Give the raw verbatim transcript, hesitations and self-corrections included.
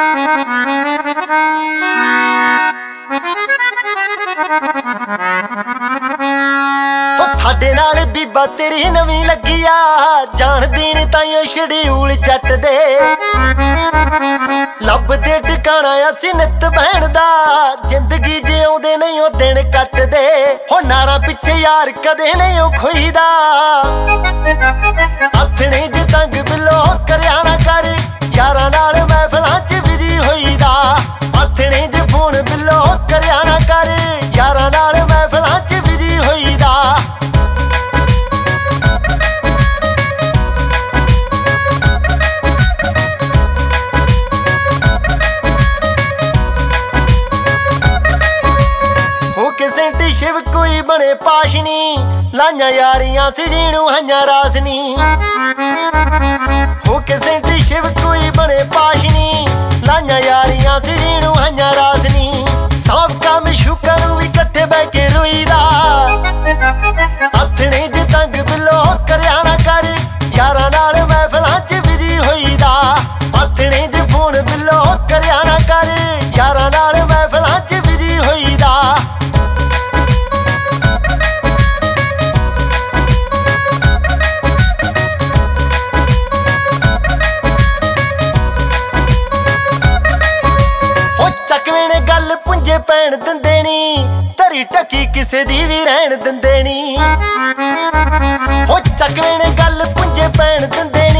ਸਾਡੇ ਨਾਲ ਬੀਬਾ ਤੇਰੀ ਨਵੀਂ ਲੱਗੀ ਆ, ਜਾਣ ਦੇਣ ਤਾਈਓ ਸ਼ਡਿਊਲ ਜੱਟ ਦੇ। ਲੱਭਦੇ ਟਿਕਾਣਾ ਅਸੀਂ ਨਿੱਤ ਬਹਿਣ ਦਾ, ਜ਼ਿੰਦਗੀ ਜਿਉਂਦੇ ਨਹੀਂ ਉਹ ਦਿਨ ਕੱਟਦੇ। ਹੋ ਨਾਰਾਂ ਪਿੱਛੇ ਯਾਰ ਕਦੇ ਨਹੀਂ ਉਹ ਖੋਈਦਾ, ਆਥਣੇ ਜੇ ਤੰਗ ਬਿੱਲੋ ਕਰਿਆ ਨਾ ਕਰ, ਯਾਰਾਂ ਨਾਲ ਮਹਿਫਲਾਂ 'ਚ ਬਿਜੀ ਹੋਈਦਾ। ਆਥਣੇ ਜੇ ਫੋਨ ਬਿੱਲੋ ਕਰਿਆ ਨਾ ਕਰ, ਯਾਰਾਂ ਨਾਲ ਮਹਿਫਲਾਂ 'ਚ ਬਿਜੀ ਹੋਈਦਾ। ਸ਼ਿਵ ਕੋਈ ਬਣੇ ਪਾਸ਼ਨੀ, ਲਾਈਆਂ ਯਾਰੀਆਂ ਸੀ ਜਿਹਨੂੰ ਹਈਆਂ ਰਾਸਨੀ। ਹੋ ਕੇ ਸੈਂਟੀ ਸ਼ਿਵ ਕੋਈ ਬਣੇ ਪਾਸ਼ਨੀ, ਲਾਈਆਂ ਯਾਰੀਆਂ ਸੀ ਜਿਹਨੂੰ ਹਈਆਂ ਰਾਸਨੀ। ਸਾਬਕਾ ਮਸ਼ੂਕਾਂ ਨੂੰ ਵੀ ਇਕੱਠੇ ਬਹਿ ਕੇ ਰੋਈਦਾ, ਆਥਣੇ ਜੇ ਤੰਗ ਬਿੱਲੋ ਕਰਿਆ ਨਾ ਕਰ, ਯਾਰਾਂ ਨਾਲ ਮਹਿਫਲਾਂ 'ਚ ਬਿਜੀ ਹੋਈਦਾ। ਆਥਣੇ ਜੇ ਫੋਨ ਬਿੱਲੋ ਕਰਿਆ ਨਾ ਕਰ, ਯਾਰਾਂ ਨਾਲ ਮਹਿਫਲਾਂ 'ਚ ਬਿਜੀ ਹੋਈਦਾ। ਚੱਕਵੇਂ ਨੇ ਗੱਲ ਪੁੰਜੇ ਪੈਣ ਦਿੰਦੇ ਨੀ, ਧਰੀ ਟੱਕੀ ਕਿਸੇ ਦੀ ਵੀ ਰਹਿਣ ਦਿੰਦੇ ਨੀ। ਹੋ ਚੱਕਵੇਂ ਨੇ ਗੱਲ ਪੁੰਜੇ ਪੈਣ ਦਿੰਦੇ